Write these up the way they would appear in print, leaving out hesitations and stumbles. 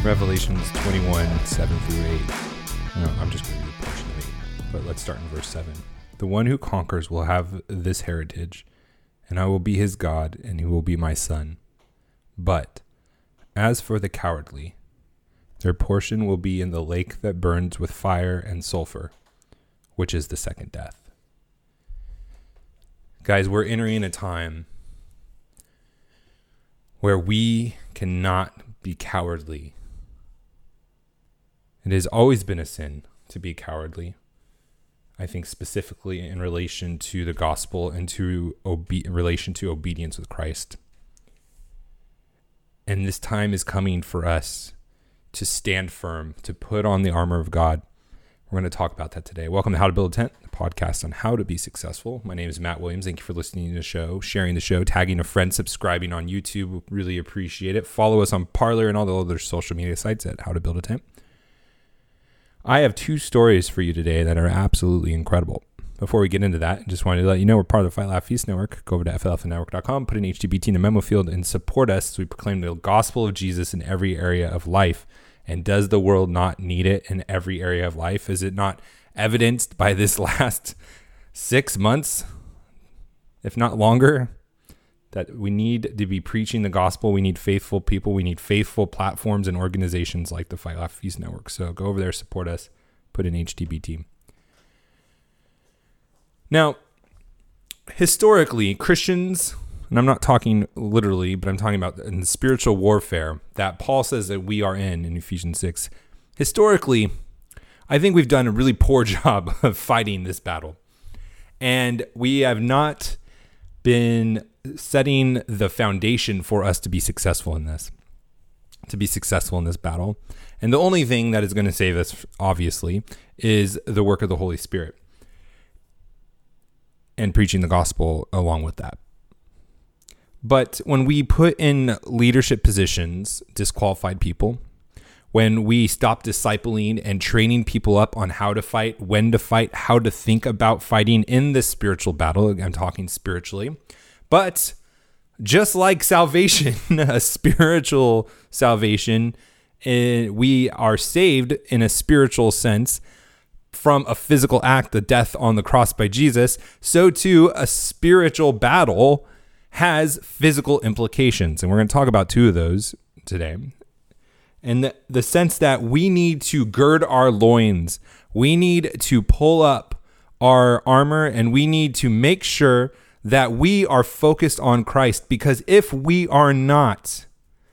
Revelations 21, 7 through 8. No, I'm just going to read a portion of 8, but let's start in verse 7. The one who conquers will have this heritage, and I will be his God, and he will be my son. But as for the cowardly, their portion will be in the lake that burns with fire and sulfur, which is the second death. Guys, we're entering a time where we cannot be cowardly. It has always been a sin to be cowardly. I think specifically in relation to the gospel and to in relation to obedience with Christ. And this time is coming for us to stand firm, to put on the armor of God. We're going to talk about that today. Welcome to How to Build a Tent, the podcast on how to be successful. My name is Matt Williams. Thank you for listening to the show, sharing the show, tagging a friend, subscribing on YouTube. Really appreciate it. Follow us on Parler and all the other social media sites at How to Build a Tent. I have two stories for you today that are absolutely incredible. Before we get into that, I just wanted to let you know we're part of the Fight Laugh Feast Network. Go over to flfnetwork.com, put an HTBT in the memo field, and support us as we proclaim the gospel of Jesus in every area of life. And does the world not need it in every area of life? Is it not evidenced by this last 6 months, if not longer, that we need to be preaching the gospel? We need faithful people. We need faithful platforms and organizations like the Fight Laugh Feast Network. So go over there, support us, put in HTBT. Now, historically, Christians, and I'm not talking literally, but I'm talking about in the spiritual warfare that Paul says that we are in Ephesians 6. Historically, I think we've done a really poor job of fighting this battle. And we have not been setting the foundation for us to be successful in this, battle. And the only thing that is going to save us, obviously, is the work of the Holy Spirit and preaching the gospel along with that. But when we put in leadership positions disqualified people, when we stop discipling and training people up on how to fight, when to fight, how to think about fighting in this spiritual battle, I'm talking spiritually, but just like salvation, a spiritual salvation, we are saved in a spiritual sense from a physical act, the death on the cross by Jesus. So too, a spiritual battle has physical implications. And we're going to talk about two of those today. And the sense that we need to gird our loins, we need to pull up our armor, and we need to make sure that we are focused on Christ, because if we are not,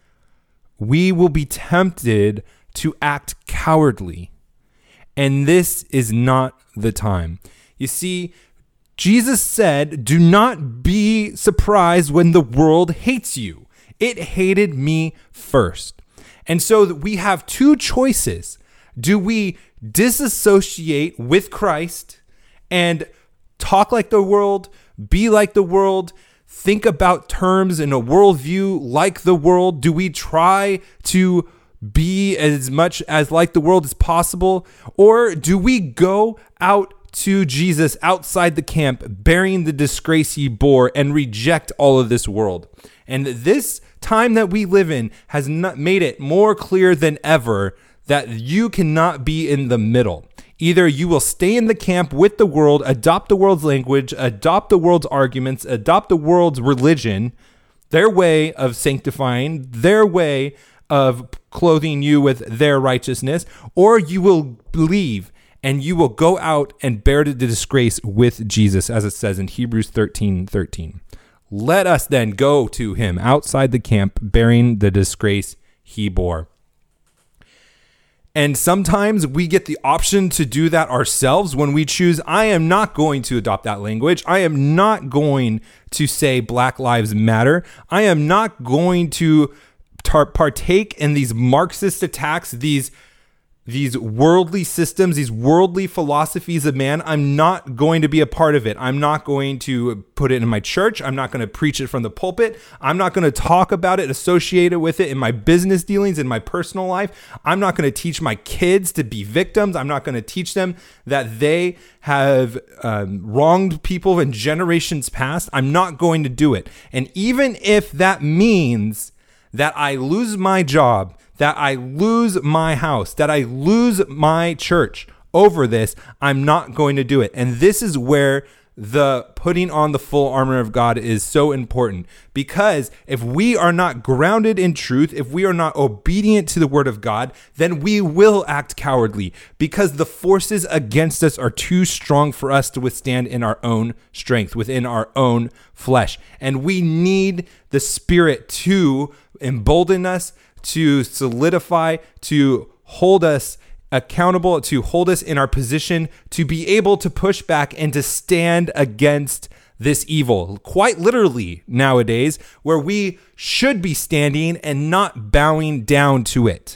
we will be tempted to act cowardly. And this is not the time. You see, Jesus said, do not be surprised when the world hates you. It hated me first. And so we have two choices. Do we disassociate with Christ and talk like the world, be like the world, think about terms in a worldview like the world? Do we try to be as much as like the world as possible? Or do we go out to Jesus outside the camp, bearing the disgrace he bore, and reject all of this world? And this time that we live in has not made it more clear than ever that you cannot be in the middle. Either you will stay in the camp with the world, adopt the world's language, adopt the world's arguments, adopt the world's religion, their way of sanctifying, their way of clothing you with their righteousness, or you will leave and you will go out and bear the disgrace with Jesus, as it says in Hebrews 13:13. Let us then go to him outside the camp, bearing the disgrace he bore. And sometimes we get the option to do that ourselves when we choose, I am not going to adopt that language. I am not going to say Black Lives Matter. I am not going to partake in these Marxist attacks, these worldly systems, these worldly philosophies of man. I'm not going to be a part of it. I'm not going to put it in my church. I'm not going to preach it from the pulpit. I'm not going to talk about it, associate it with it in my business dealings, in my personal life. I'm not going to teach my kids to be victims. I'm not going to teach them that they have wronged people in generations past. I'm not going to do it. And even if that means that I lose my job, that I lose my house, that I lose my church over this, I'm not going to do it. And this is where the putting on the full armor of God is so important, because if we are not grounded in truth, if we are not obedient to the word of God, then we will act cowardly, because the forces against us are too strong for us to withstand in our own strength, within our own flesh. And we need the Spirit to embolden us, to solidify, to hold us accountable, to hold us in our position, to be able to push back and to stand against this evil. Quite literally nowadays, where we should be standing and not bowing down to it.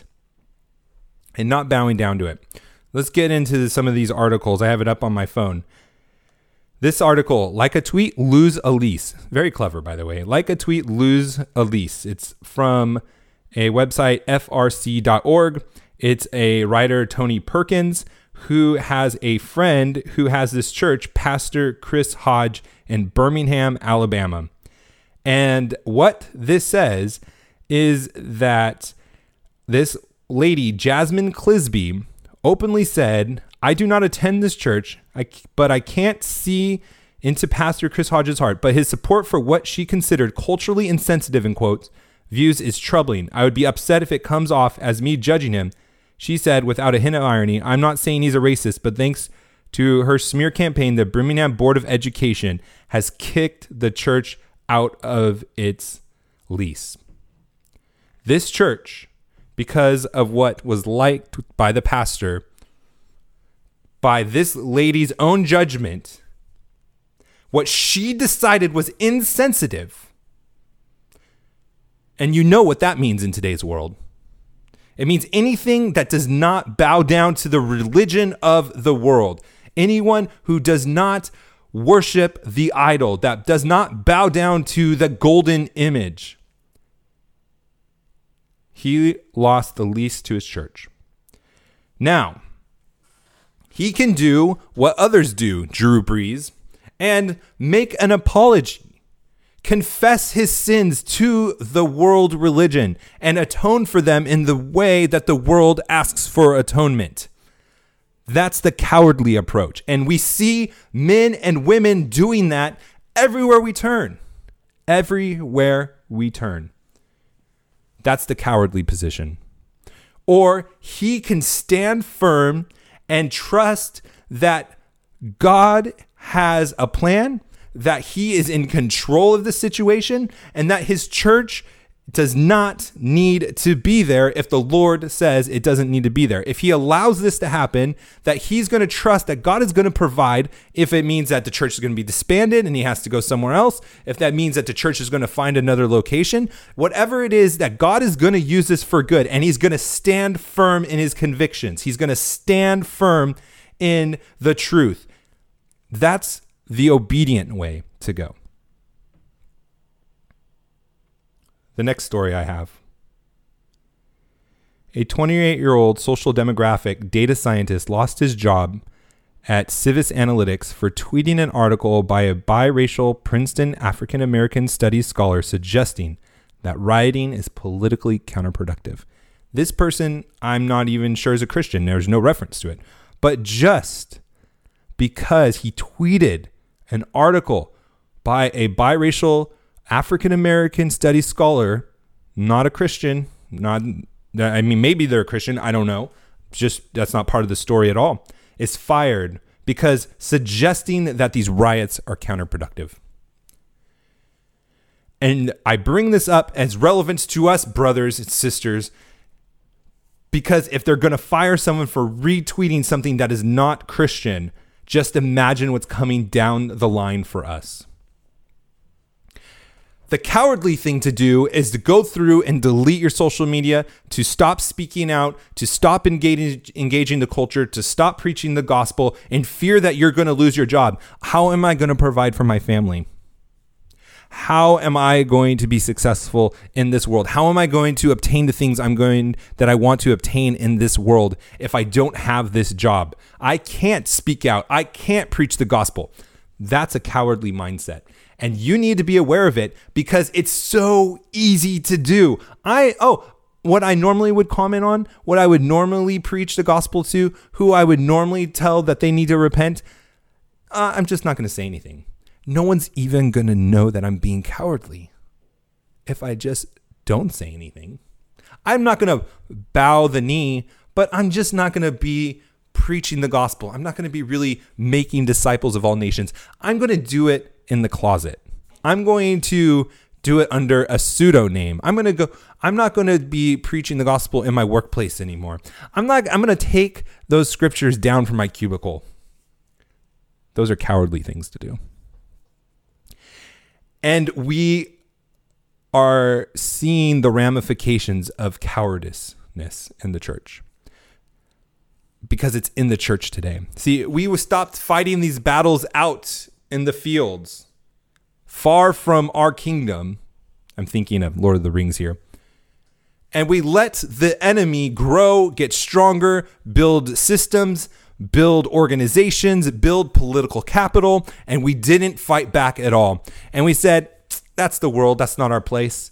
Let's get into some of these articles. I have it up on my phone. This article, like a tweet, lose a lease. Very clever, by the way. Like a tweet, lose a lease. It's from a website, frc.org. It's a writer, Tony Perkins, who has a friend who has this church, Pastor Chris Hodge in Birmingham, Alabama. And what this says is that this lady, Jasmine Clisby, openly said, "I do not attend this church, but I can't see into Pastor Chris Hodge's heart, but his support for what she considered culturally insensitive, in quotes, views is troubling. I would be upset if it comes off as me judging him." She said, without a hint of irony, "I'm not saying he's a racist, but thanks to her smear campaign, the Birmingham Board of Education has kicked the church out of its lease." This church, because of what was liked by the pastor, by this lady's own judgment, what she decided was insensitive. And you know what that means in today's world. It means anything that does not bow down to the religion of the world. Anyone who does not worship the idol, that does not bow down to the golden image. He lost the lease to his church. Now, he can do what others do, Drew Brees, and make an apology. Confess his sins to the world religion and atone for them in the way that the world asks for atonement. That's the cowardly approach. And we see men and women doing that everywhere we turn. Everywhere we turn. That's the cowardly position. Or he can stand firm and trust that God has a plan, that he is in control of the situation, and that his church does not need to be there if the Lord says it doesn't need to be there. If he allows this to happen, that he's going to trust that God is going to provide, if it means that the church is going to be disbanded and he has to go somewhere else, if that means that the church is going to find another location, whatever it is, that God is going to use this for good, and he's going to stand firm in his convictions. He's going to stand firm in the truth. That's the obedient way to go. The next story I have. A 28-year-old social demographic data scientist lost his job at Civis Analytics for tweeting an article by a biracial Princeton African American Studies scholar suggesting that rioting is politically counterproductive. This person, I'm not even sure is a Christian. There's no reference to it. But just because he tweeted an article by a biracial African American Studies scholar, not a Christian, maybe they're a Christian, I don't know. Just that's not part of the story at all. Is fired because suggesting that these riots are counterproductive. And I bring this up as relevance to us, brothers and sisters, because if they're going to fire someone for retweeting something that is not Christian, just imagine what's coming down the line for us. The cowardly thing to do is to go through and delete your social media, to stop speaking out, to stop engaging the culture, to stop preaching the gospel in fear that you're going to lose your job. How am I going to provide for my family? How am I going to be successful in this world? How am I going to obtain the things that I want to obtain in this world if I don't have this job? I can't speak out. I can't preach the gospel. That's a cowardly mindset. And you need to be aware of it because it's so easy to do. Let what I normally would comment on, what I would normally preach the gospel to, who I would normally tell that they need to repent, I'm just not going to say anything. No one's even going to know that I'm being cowardly if I just don't say anything. I'm not going to bow the knee, but I'm just not going to be preaching the gospel. I'm not going to be really making disciples of all nations. I'm going to do it in the closet. I'm going to do it under a pseudonym. I'm not going to be preaching the gospel in my workplace anymore. I'm going to take those scriptures down from my cubicle. Those are cowardly things to do. And we are seeing the ramifications of cowardice in the church, because it's in the church today. See, we stopped fighting these battles out in the fields, far from our kingdom. I'm thinking of Lord of the Rings here. And we let the enemy grow, get stronger, build systems, build organizations, build political capital, and we didn't fight back at all. And we said, that's the world. That's not our place.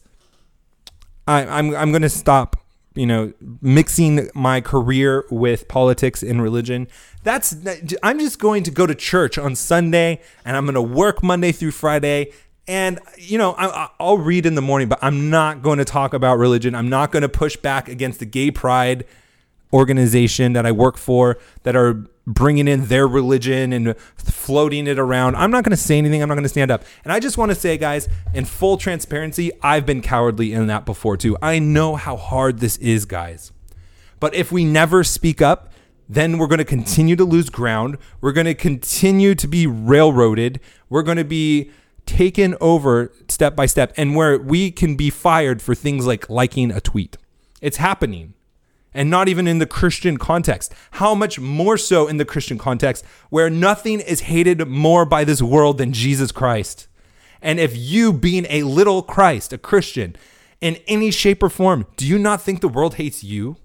I'm going to stop, mixing my career with politics and religion. I'm just going to go to church on Sunday, and I'm going to work Monday through Friday. And, I'll read in the morning, but I'm not going to talk about religion. I'm not going to push back against the gay pride organization that I work for that are bringing in their religion and floating it around. I'm not going to say anything. I'm not going to stand up. And I just want to say, guys, in full transparency, I've been cowardly in that before too. I know how hard this is, guys. But if we never speak up, then we're going to continue to lose ground. We're going to continue to be railroaded. We're going to be taken over step by step, and where we can be fired for things like liking a tweet. It's happening. And not even in the Christian context. How much more so in the Christian context, where nothing is hated more by this world than Jesus Christ. And if you, being a little Christ, a Christian, in any shape or form, do you not think the world hates you?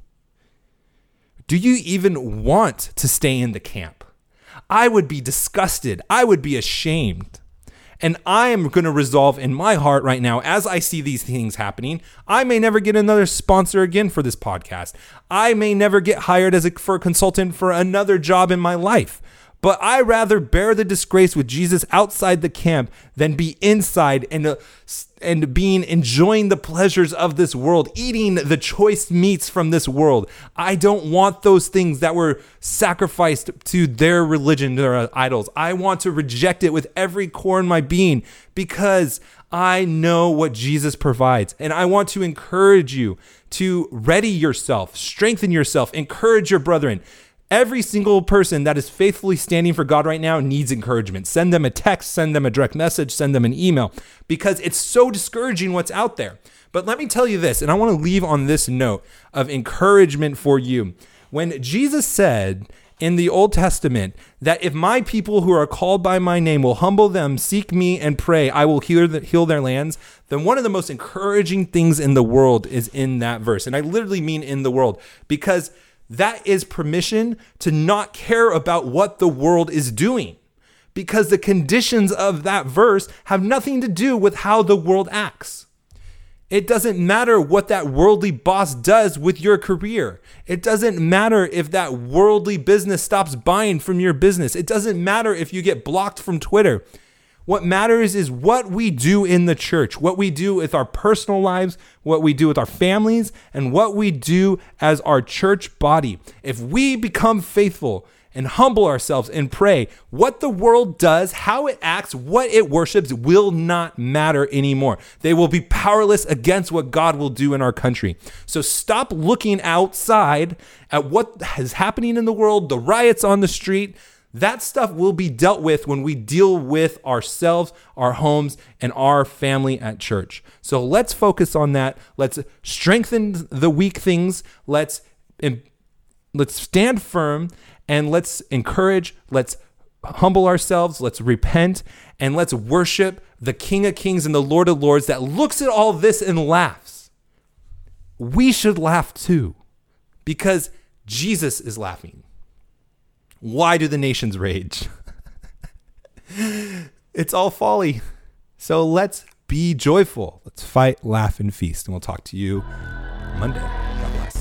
Do you even want to stay in the camp? I would be disgusted. I would be ashamed. And I am going to resolve in my heart right now, as I see these things happening, I may never get another sponsor again for this podcast. I may never get hired for a consultant for another job in my life. But I rather bear the disgrace with Jesus outside the camp than be inside and enjoying the pleasures of this world, eating the choice meats from this world. I don't want those things that were sacrificed to their religion, their idols. I want to reject it with every core in my being, because I know what Jesus provides. And I want to encourage you to ready yourself, strengthen yourself, encourage your brethren. Every single person that is faithfully standing for God right now needs encouragement. Send them a text, send them a direct message, send them an email, because it's so discouraging what's out there. But let me tell you this, and I want to leave on this note of encouragement for you. When Jesus said in the Old Testament that if my people who are called by my name will humble them, seek me and pray, I will heal their lands, then one of the most encouraging things in the world is in that verse. And I literally mean in the world, because that is permission to not care about what the world is doing, because the conditions of that verse have nothing to do with how the world acts. It doesn't matter what that worldly boss does with your career. It doesn't matter if that worldly business stops buying from your business. It doesn't matter if you get blocked from Twitter. What matters is what we do in the church, what we do with our personal lives, what we do with our families, and what we do as our church body. If we become faithful and humble ourselves and pray, what the world does, how it acts, what it worships will not matter anymore. They will be powerless against what God will do in our country. So stop looking outside at what is happening in the world, the riots on the street. That stuff will be dealt with when we deal with ourselves, our homes, and our family at church. So let's focus on that. Let's strengthen the weak things. Let's stand firm, and let's encourage. Let's humble ourselves. Let's repent, and let's worship the King of Kings and the Lord of Lords that looks at all this and laughs. We should laugh too, because Jesus is laughing. Why do the nations rage? It's all folly. So let's be joyful. Let's fight, laugh, and feast. And we'll talk to you Monday. God bless.